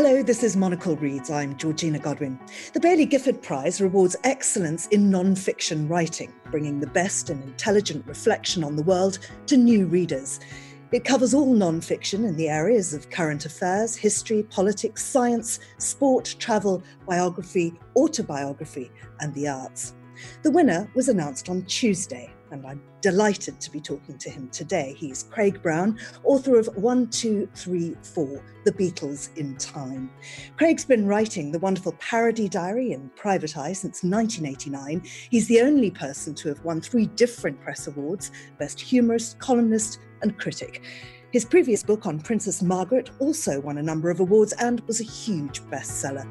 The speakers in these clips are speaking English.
Hello, this is Monocle Reads. I'm Georgina Godwin. The Baillie Gifford Prize rewards excellence in non-fiction writing, bringing the best and intelligent reflection on the world to new readers. It covers all non-fiction in the areas of current affairs, history, politics, science, sport, travel, biography, autobiography, and the arts. The winner was announced on Tuesday, and I'm delighted to be talking to him today. He's Craig Brown, author of 1, 2, 3, 4, The Beatles in Time. Craig's been writing the wonderful parody diary in Private Eye since 1989. He's the only person to have won 3 different press awards, Best Humorist, Columnist, and Critic. His previous book on Princess Margaret also won a number of awards and was a huge bestseller.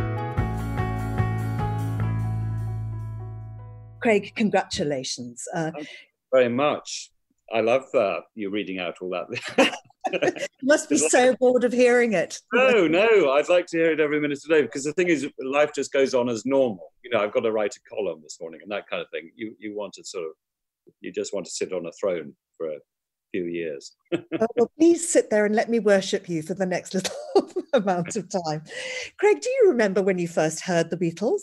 Craig, congratulations. Thank you very much. I love you reading out all that. You must be so bored of hearing it. No, I'd like to hear it every minute today, because the thing is, life just goes on as normal. You know, I've got to write a column this morning and that kind of thing. You want to you just want to sit on a throne for a few years. Well, please sit there and let me worship you for the next little amount of time. Craig, do you remember when you first heard the Beatles?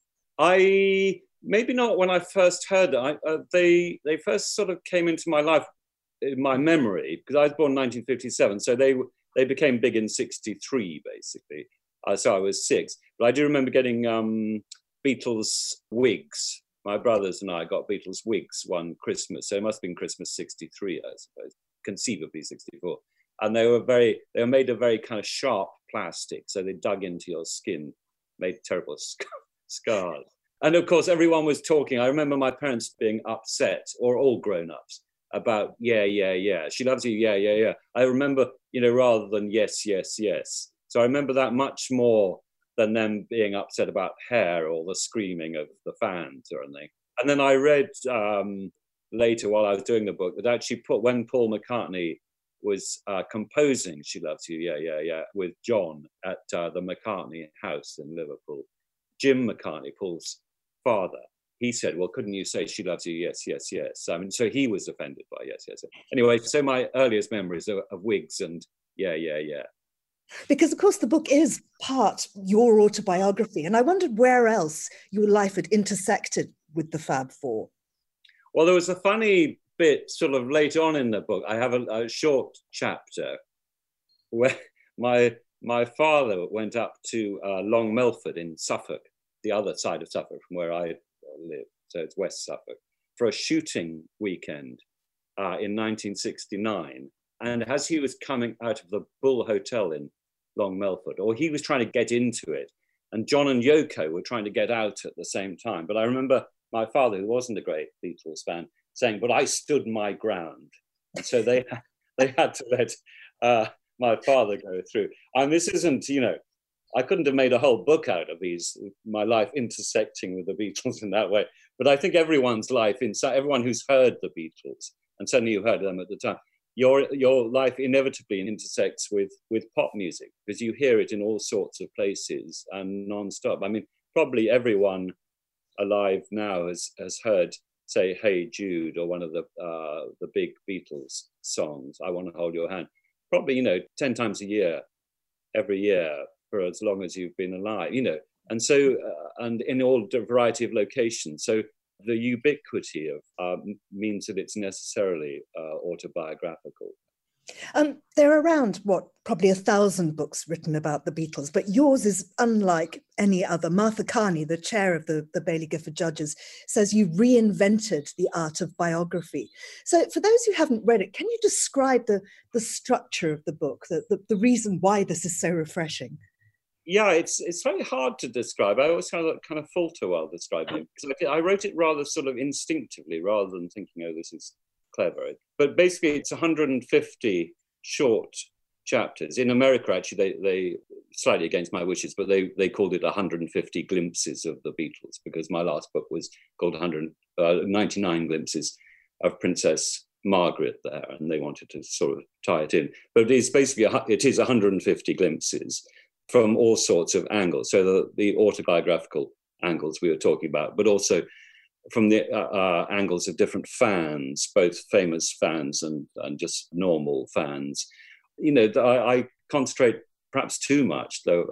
Maybe not when I first heard it. They first sort of came into my life, in my memory, because I was born in 1957, so they became big in 63, basically. So I was 6. But I do remember getting Beatles wigs. My brothers and I got Beatles wigs one Christmas, so it must have been Christmas 63, I suppose, conceivably 64. And they were made of very kind of sharp plastic, so they dug into your skin, made terrible scars. And of course, everyone was talking. I remember my parents being upset, or all grown-ups, about, yeah, she loves you, yeah. I remember, rather than yes. So I remember that much more than them being upset about Hair or the screaming of the fans or anything. And then I read later, while I was doing the book, that actually when Paul McCartney was composing She Loves You, yeah, with John at the McCartney house in Liverpool, Jim McCartney, Paul's father, he said, well, couldn't you say she loves you? Yes. I mean, so he was offended by yes. Anyway, so my earliest memories of wigs and yeah. Because, of course, the book is part your autobiography. And I wondered where else your life had intersected with the Fab Four. Well, there was a funny bit sort of later on in the book. I have a short chapter where my father went up to Long Melford in Suffolk, the other side of Suffolk from where I live, so it's West Suffolk, for a shooting weekend in 1969. And as he was coming out of the Bull Hotel in Long Melford, or he was trying to get into it, and John and Yoko were trying to get out at the same time. But I remember my father, who wasn't a great Beatles fan, saying, but I stood my ground. And so they had to let my father go through. And this isn't, I couldn't have made a whole book out of my life intersecting with the Beatles in that way. But I think everyone's life, everyone who's heard the Beatles, and certainly you heard them at the time, your life inevitably intersects with pop music, because you hear it in all sorts of places and non-stop. I mean, probably everyone alive now has heard, say, Hey Jude, or one of the big Beatles songs, I Want to Hold Your Hand, probably, 10 times a year, every year, for as long as you've been alive, and so, and in all variety of locations. So the ubiquity of means that it's necessarily autobiographical. There are around, probably 1,000 books written about the Beatles, but yours is unlike any other. Martha Carney, the chair of the Baillie Gifford Judges, says you reinvented the art of biography. So for those who haven't read it, can you describe the structure of the book, the reason why this is so refreshing? Yeah, it's very hard to describe. I always kind of falter while describing it, because I wrote it rather sort of instinctively, rather than thinking, oh, this is clever. But basically, it's 150 short chapters. In America, actually, they slightly against my wishes, but they called it 150 glimpses of the Beatles, because my last book was called 99 glimpses of Princess Margaret there, and they wanted to sort of tie it in. But it's basically, it is 150 glimpses from all sorts of angles. So the autobiographical angles we were talking about, but also from the angles of different fans, both famous fans and just normal fans. I concentrate perhaps too much, though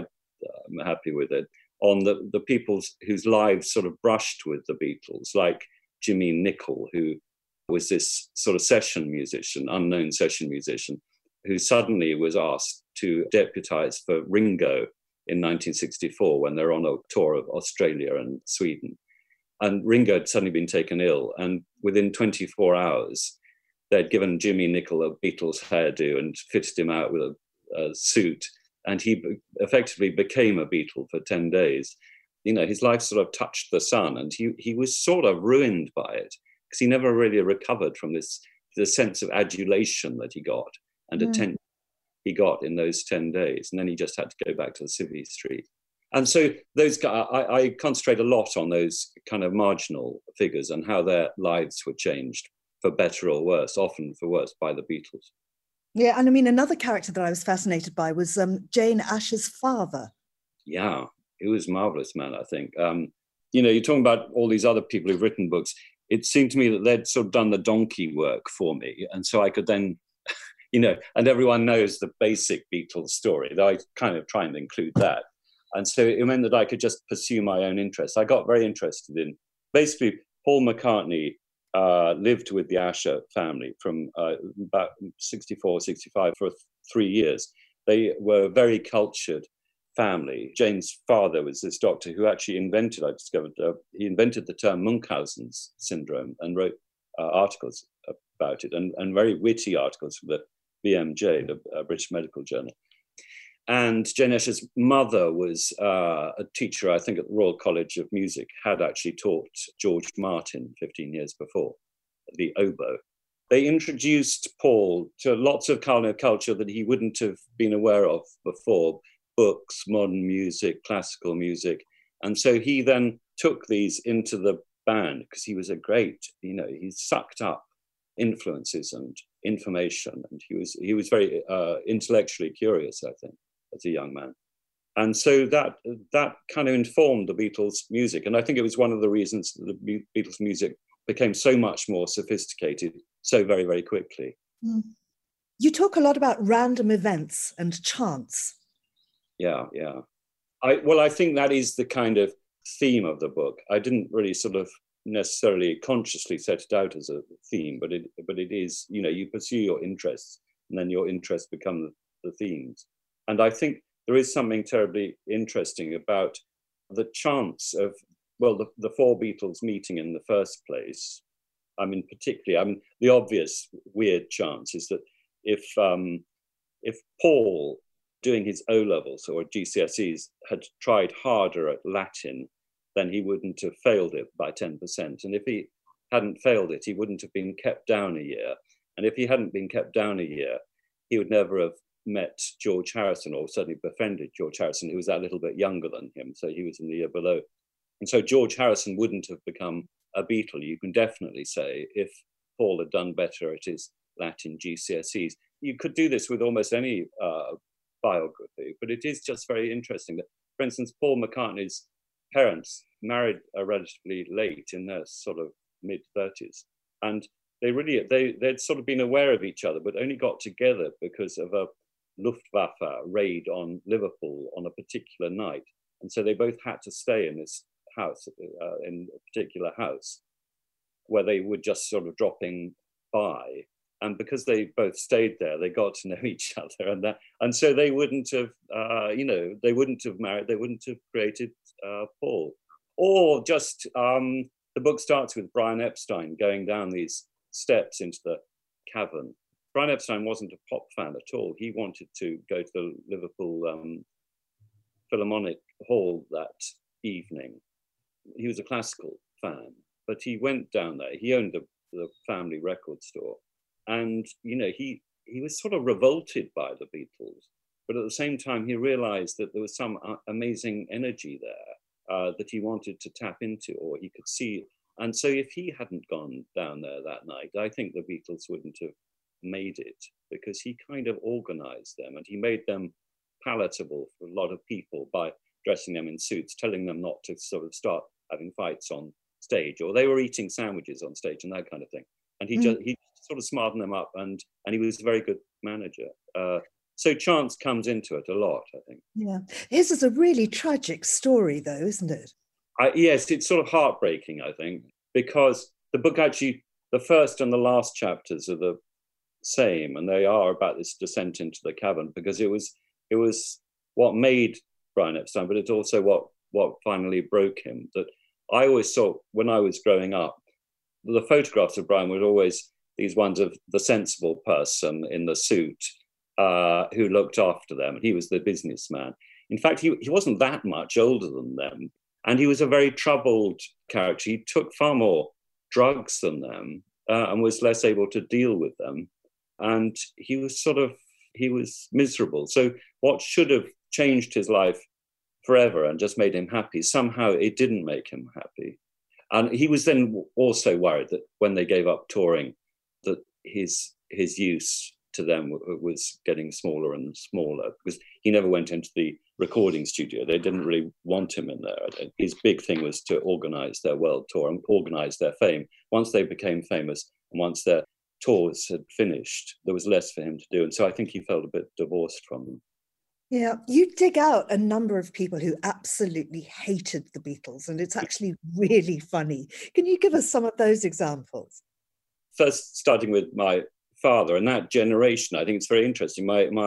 I'm happy with it, on the people whose lives sort of brushed with the Beatles, like Jimmy Nicol, who was this sort of session musician, unknown session musician, who suddenly was asked to deputise for Ringo in 1964 when they're on a tour of Australia and Sweden. And Ringo had suddenly been taken ill, and within 24 hours, they'd given Jimmy Nicol a Beatles hairdo and fitted him out with a suit, and he effectively became a Beatle for 10 days. You know, his life sort of touched the sun, and he was sort of ruined by it, because he never really recovered from the sense of adulation that he got and attention he got in those 10 days. And then he just had to go back to the Civvy Street. And so those guys, I concentrate a lot on those kind of marginal figures and how their lives were changed for better or worse, often for worse, by the Beatles. Yeah, and I mean, another character that I was fascinated by was Jane Asher's father. Yeah, he was a marvelous man, I think. You know, you're talking about all these other people who've written books. It seemed to me that they'd sort of done the donkey work for me. And so I could then, you know, and everyone knows the basic Beatles story, though I kind of try and include that. And so it meant that I could just pursue my own interests. I got very interested in, basically, Paul McCartney lived with the Asher family from about 64, 65 for 3 years. They were a very cultured family. Jane's father was this doctor who actually invented, I discovered, he invented the term Munchausen's syndrome and wrote articles about it, and very witty articles for the BMJ, the British Medical Journal. And Jane Asher's mother was a teacher, I think, at the Royal College of Music, had actually taught George Martin 15 years before, the oboe. They introduced Paul to lots of kind of culture that he wouldn't have been aware of before, books, modern music, classical music. And so he then took these into the band, because he was a great, you know, he sucked up influences and information, and he was very intellectually curious, I think, as a young man. And so that kind of informed the Beatles' music. And I think it was one of the reasons that the Beatles' music became so much more sophisticated so very, very quickly. Mm. You talk a lot about random events and chance. Yeah. I think that is the kind of theme of the book. I didn't really sort of necessarily consciously set it out as a theme, but it is, you know, you pursue your interests, and then your interests become the themes. And I think there is something terribly interesting about the chance of, well, the four Beatles meeting in the first place. I mean, particularly, the obvious weird chance is that if Paul, doing his O-levels or GCSEs, had tried harder at Latin, then he wouldn't have failed it by 10%. And if he hadn't failed it, he wouldn't have been kept down a year. And if he hadn't been kept down a year, he would never have met George Harrison, or certainly befriended George Harrison, who was that little bit younger than him. So he was in the year below. And so George Harrison wouldn't have become a Beatle, you can definitely say, if Paul had done better at his Latin GCSEs. You could do this with almost any biography, but it is just very interesting that, for instance, Paul McCartney's parents married relatively late, in their sort of mid-30s. And they'd sort of been aware of each other, but only got together because of a Luftwaffe raid on Liverpool on a particular night. And so they both had to stay in this house, in a particular house, where they were just sort of dropping by. And because they both stayed there, they got to know each other, and so they wouldn't have, they wouldn't have married, they wouldn't have created Paul. Or just the book starts with Brian Epstein going down these steps into the cavern. Brian Epstein wasn't a pop fan at all. He wanted to go to the Liverpool Philharmonic Hall that evening. He was a classical fan, but he went down there. He owned the family record store. And, you know, he was sort of revolted by the Beatles, but at the same time, he realized that there was some amazing energy there that he wanted to tap into, or he could see. And so if he hadn't gone down there that night, I think the Beatles wouldn't have made it, because he kind of organized them, and he made them palatable for a lot of people by dressing them in suits, telling them not to sort of start having fights on stage, or they were eating sandwiches on stage and that kind of thing. And he sort of smartened them up, and he was a very good manager. So chance comes into it a lot, I think. Yeah. His is a really tragic story, though, isn't it? Yes, it's sort of heartbreaking, I think, because the book actually, the first and the last chapters are the same, and they are about this descent into the cavern, because it was what made Brian Epstein, but it's also what finally broke him. That I always saw when I was growing up, the photographs of Brian were always these ones of the sensible person in the suit who looked after them. He was the businessman. In fact, he wasn't that much older than them, and he was a very troubled character. He took far more drugs than them and was less able to deal with them. And he was miserable. So what should have changed his life forever and just made him happy, somehow it didn't make him happy. And he was then also worried that when they gave up touring, that his use to them was getting smaller and smaller, because he never went into the recording studio. They didn't really want him in there. His big thing was to organize their world tour and organize their fame. Once they became famous and once their tours had finished, there was less for him to do. And so I think he felt a bit divorced from them. Yeah, you dig out a number of people who absolutely hated the Beatles, and it's actually really funny. Can you give us some of those examples? First, starting with my father and that generation, I think it's very interesting.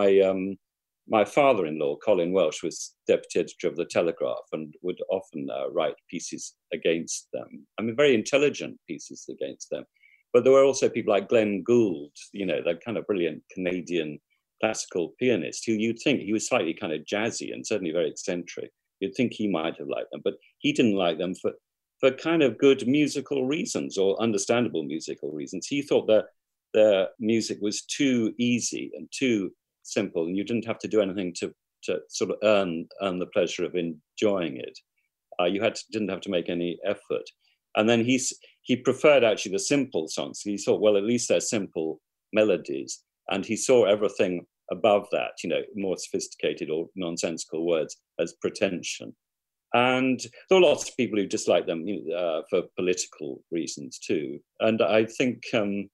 My father-in-law, Colin Welsh, was deputy editor of the Telegraph and would often write pieces against them. I mean, very intelligent pieces against them. But there were also people like Glenn Gould, that kind of brilliant Canadian classical pianist, who you'd think he was slightly kind of jazzy and certainly very eccentric. You'd think he might have liked them, but he didn't like them for kind of good musical reasons or understandable musical reasons. He thought that their music was too easy and too simple, and you didn't have to do anything to sort of earn the pleasure of enjoying it. Didn't have to make any effort. And then he preferred actually the simple songs. He thought, well, at least they're simple melodies. And he saw everything above that, more sophisticated or nonsensical words, as pretension. And there were lots of people who disliked them for political reasons too. And I think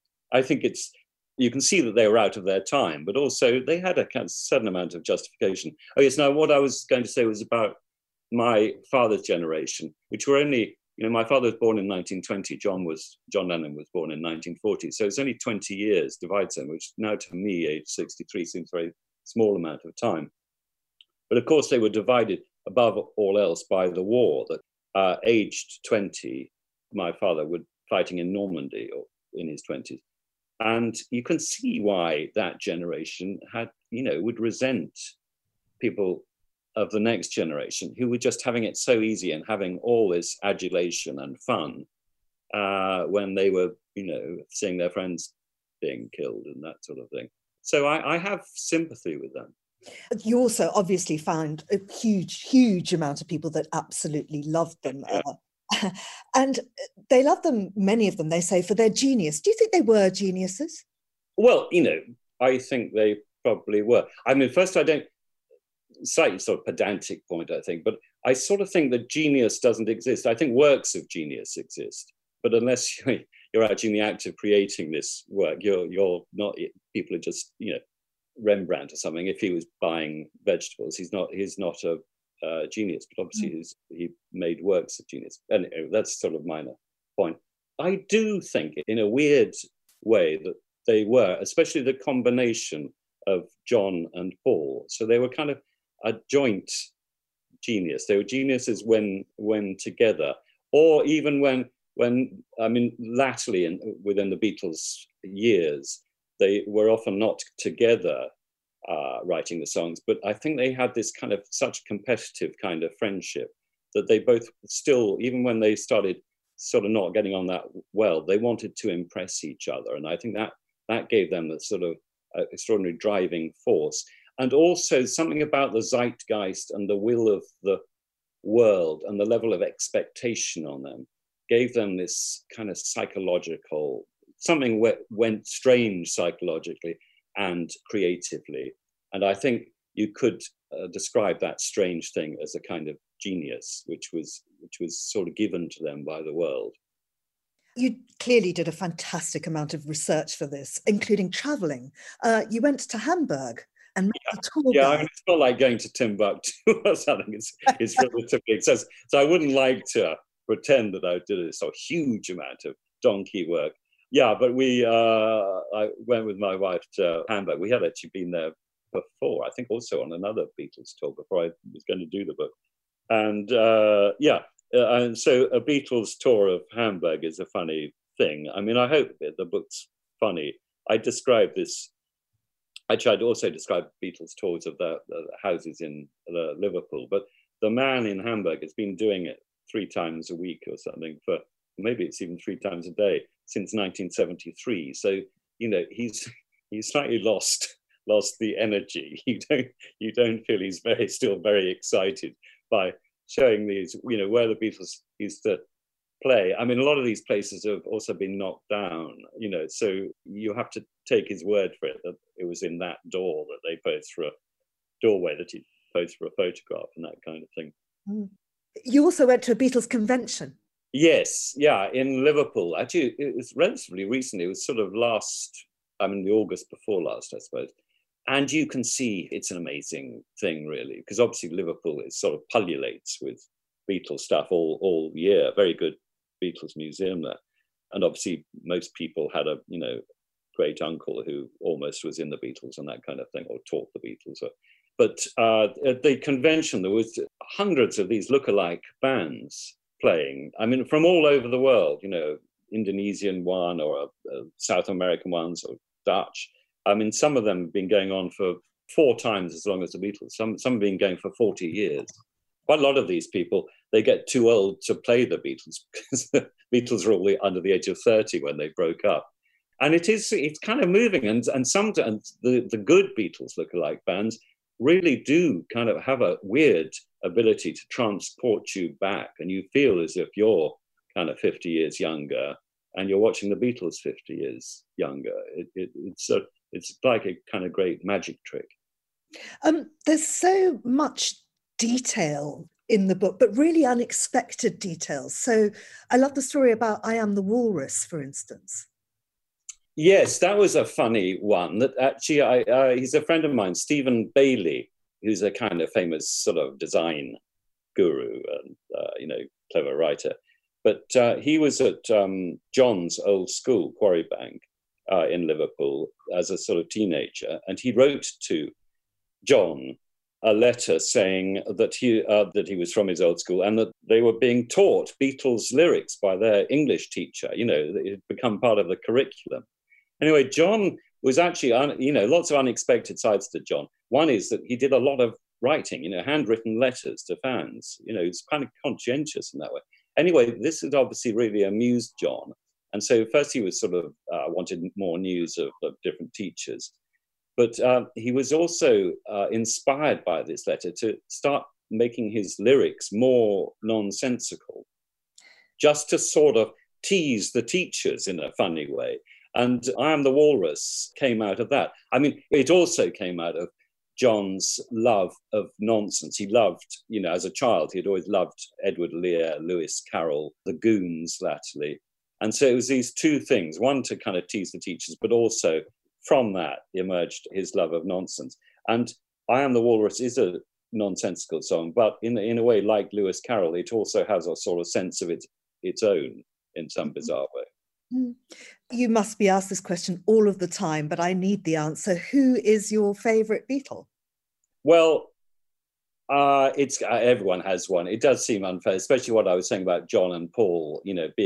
it's, you can see that they were out of their time, but also they had a kind of certain amount of justification. Oh yes, now what I was going to say was about my father's generation, which were only, my father was born in 1920, John Lennon was born in 1940. So it's only 20 years divides them, which now to me, age 63, seems a very small amount of time. But of course they were divided above all else by the war. That aged 20, my father was fighting in Normandy or in his 20s. And you can see why that generation would resent people of the next generation who were just having it so easy and having all this adulation and fun when they were, seeing their friends being killed and that sort of thing. So I have sympathy with them. You also obviously found a huge amount of people that absolutely loved them. Yeah. And they loved them, many of them, they say, for their genius. Do you think they were geniuses? Well, I think they probably were. I mean, first, I don't, slightly sort of pedantic point, I think, but I sort of think that genius doesn't exist. I think works of genius exist, but unless you're actually in the act of creating this work, you're not, people are just, Rembrandt or something. If he was buying vegetables, he's not a genius, but obviously he made works of genius. Anyway, that's sort of minor point. I do think in a weird way that they were, especially the combination of John and Paul. So they were kind of a joint genius. They were geniuses when together, or even when latterly within the Beatles' years, they were often not together writing the songs, but I think they had this kind of such competitive kind of friendship that they both still, even when they started sort of not getting on that well, they wanted to impress each other. And I think that gave them a sort of extraordinary driving force. And also something about the zeitgeist and the will of the world and the level of expectation on them gave them this kind of psychological, something went strange psychologically and creatively. And I think you could describe that strange thing as a kind of genius, which was sort of given to them by the world. You clearly did a fantastic amount of research for this, including traveling. You went to Hamburg and make the tour Yeah, guide. I mean, it's not like going to Timbuktu or something. It's relatively accessible. So I wouldn't like to pretend that I did a huge amount of donkey work. Yeah, but I went with my wife to Hamburg. We had actually been there before, I think also on another Beatles tour before I was going to do the book. And and so a Beatles tour of Hamburg is a funny thing. I mean, I hope that the book's funny. I describe this. I tried to also describe Beatles tours of the houses in Liverpool, but the man in Hamburg has been doing it 3 times a week or something for maybe it's even 3 times a day since 1973. So he's slightly lost the energy. You don't feel he's still very excited by showing these where the Beatles used to play. I mean, a lot of these places have also been knocked down, so you have to take his word for it that it was in that door that they posed for a doorway, that he posed for a photograph and that kind of thing. You also went to a Beatles convention. Yes, yeah, in Liverpool. Actually, it was relatively recently. It was sort of the August before last, I suppose. And you can see it's an amazing thing, really, because obviously Liverpool is sort of pullulates with Beatles stuff all year. Very good Beatles museum there. And obviously most people had a, great uncle who almost was in the Beatles and that kind of thing, or taught the Beatles. But at the convention, there was hundreds of these lookalike bands playing. I mean, from all over the world, Indonesian one or South American ones or Dutch. I mean, some of them have been going on for 4 times as long as the Beatles. Some have been going for 40 years. Quite a lot of these people, they get too old to play the Beatles because the Beatles were all under the age of 30 when they broke up. And it's kind of moving. And sometimes the good Beatles lookalike bands really do kind of have a weird ability to transport you back. And you feel as if you're kind of 50 years younger and you're watching the Beatles 50 years younger. It's like a kind of great magic trick. There's so much detail in the book, but really unexpected details. So I love the story about I Am the Walrus, for instance. Yes, that was a funny one. That actually, he's a friend of mine, Stephen Bailey, who's a kind of famous sort of design guru and clever writer. But he was at John's old school, Quarry Bank, in Liverpool as a sort of teenager, and he wrote to John a letter saying that he was from his old school and that they were being taught Beatles lyrics by their English teacher. It had become part of the curriculum. Anyway, John was actually, lots of unexpected sides to John. One is that he did a lot of writing, handwritten letters to fans. He's kind of conscientious in that way. Anyway, this had obviously really amused John. And so first he was sort of wanted more news of different teachers. But he was also inspired by this letter to start making his lyrics more nonsensical, just to sort of tease the teachers in a funny way. And I Am the Walrus came out of that. I mean, it also came out of John's love of nonsense. He loved, as a child, he'd always loved Edward Lear, Lewis Carroll, the Goons latterly. And so it was these two things, one to kind of tease the teachers, but also from that emerged his love of nonsense. And I Am the Walrus is a nonsensical song, but in a way, like Lewis Carroll, it also has a sort of sense of its own in some bizarre way. You must be asked this question all of the time, but I need the answer. Who is your favourite Beatle? Well, it's everyone has one. It does seem unfair, especially what I was saying about John and Paul,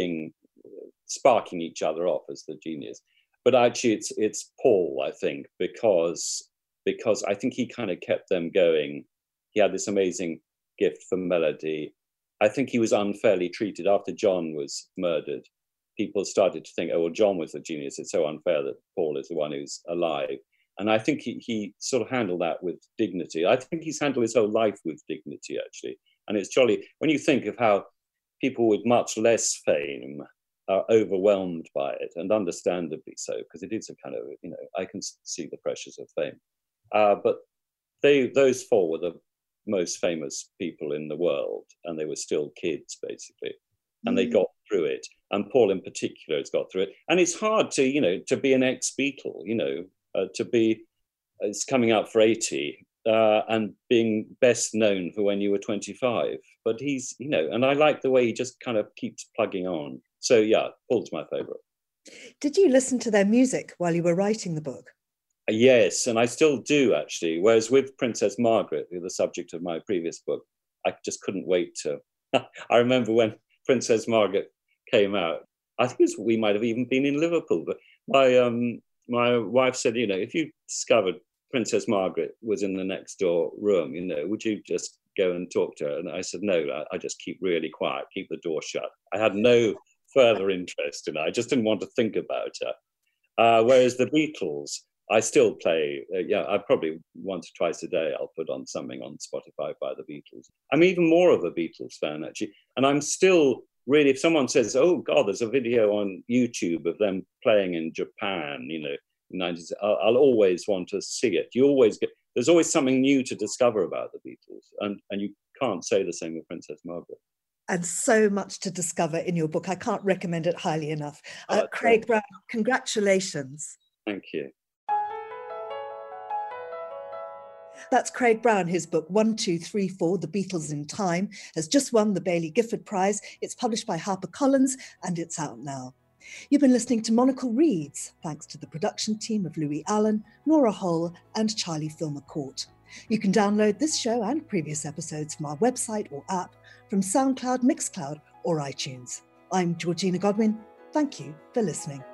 sparking each other off as the genius. But actually, it's Paul, I think, because I think he kind of kept them going. He had this amazing gift for melody. I think he was unfairly treated after John was murdered. People started to think, oh, well, John was the genius. It's so unfair that Paul is the one who's alive. And I think he sort of handled that with dignity. I think he's handled his whole life with dignity, actually. And it's jolly when you think of how people with much less fame are overwhelmed by it, and understandably so, because it is a kind of, I can see the pressures of fame. But those 4 were the most famous people in the world, and they were still kids, basically. And they got through it. And Paul in particular has got through it. And it's hard to be an ex-Beatle, to be it's coming up for 80 and being best known for When You Were 25. But he's, and I like the way he just kind of keeps plugging on. So yeah, Paul's my favourite. Did you listen to their music while you were writing the book? Yes, and I still do, actually. Whereas with Princess Margaret, the subject of my previous book, I just couldn't wait to. I remember when Princess Margaret came out, I think we might have even been in Liverpool, but my wife said, if you discovered Princess Margaret was in the next door room, would you just go and talk to her? And I said, no, I just keep really quiet, keep the door shut. I had no further interest in her. I just didn't want to think about her. Whereas the Beatles, I still play, I probably once or twice a day I'll put on something on Spotify by the Beatles. I'm even more of a Beatles fan, actually. And I'm still really, if someone says, oh God, there's a video on YouTube of them playing in Japan, in the 90s, I'll always want to see it. There's always something new to discover about the Beatles. And you can't say the same with Princess Margaret. And so much to discover in your book. I can't recommend it highly enough. Craig Brown, congratulations. Thank you. That's Craig Brown. His book 1, 2, 3, 4, The Beatles in Time, has just won the Baillie Gifford Prize. It's published by HarperCollins and it's out now. You've been listening to Monocle Reads, thanks to the production team of Louis Allen, Nora Hull and Charlie Filmer-Court. You can download this show and previous episodes from our website or app, from SoundCloud, Mixcloud or iTunes. I'm Georgina Godwin. Thank you for listening.